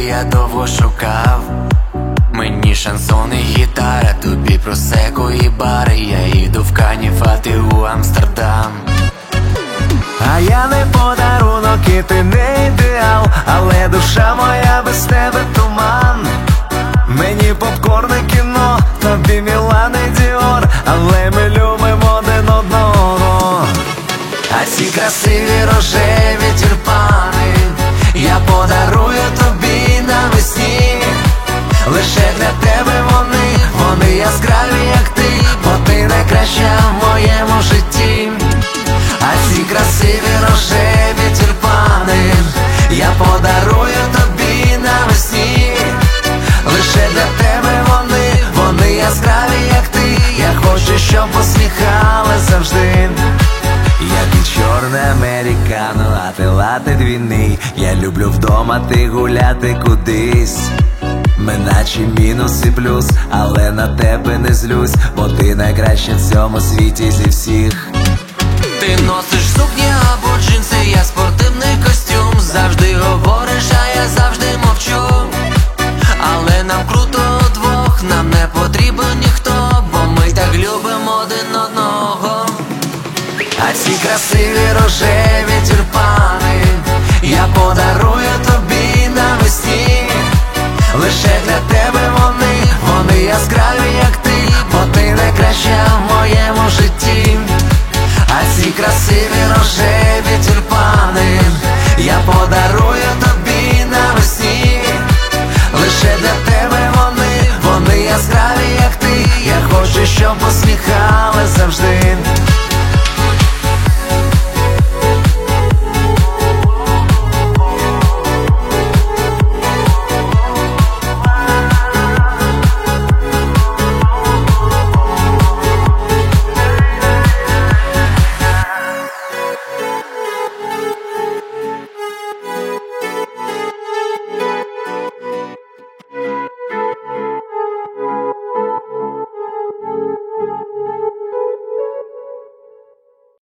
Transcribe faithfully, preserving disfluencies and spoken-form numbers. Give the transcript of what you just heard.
я довго шукав. Мені шансон і гітара, тобі просеко і бари. Я їду в Канів, а ти у Амстердам. А я не подарунок і ти не ідеал, але душа моя без тебе туман. Мені попкорн і кіно, тобі Мілан і Діор, але ми любимо один одного. А ці красиві рожеві тюльпани я подарую тобі навесні. Лише для тебе вони, вони яскраві, як ти, бо ти найкраща в моєму житті. А ці красиві рожеві тюльпани я подарую тобі навесні. Лише для тебе вони, вони яскраві, як ти. Я хочу, щоб посміхали завжди. Я під чорне американо, а ти лати двійний. Я люблю вдома, ти гуляти кудись. Ми наче мінус і плюс, але на тебе не злюсь, бо ти найкраща в цьому світі зі всіх. Ти носиш сукні або джинси, я спортивний костюм. Завжди говориш, а я завжди мовчу. Але нам круто удвох, нам не потрібен ніхто, бо ми так любимо один одного. А ці красиві рожеві тюльпани я подарую тобі навесні. Лише для тебе вони, вони яскраві, як ти, бо ти найкраща в моєму житті. А ці красиві рожеві тюльпани я подарую тобі навесні. Лише для тебе вони, вони яскраві, як ти. Я хочу, щоб посміхали завжди.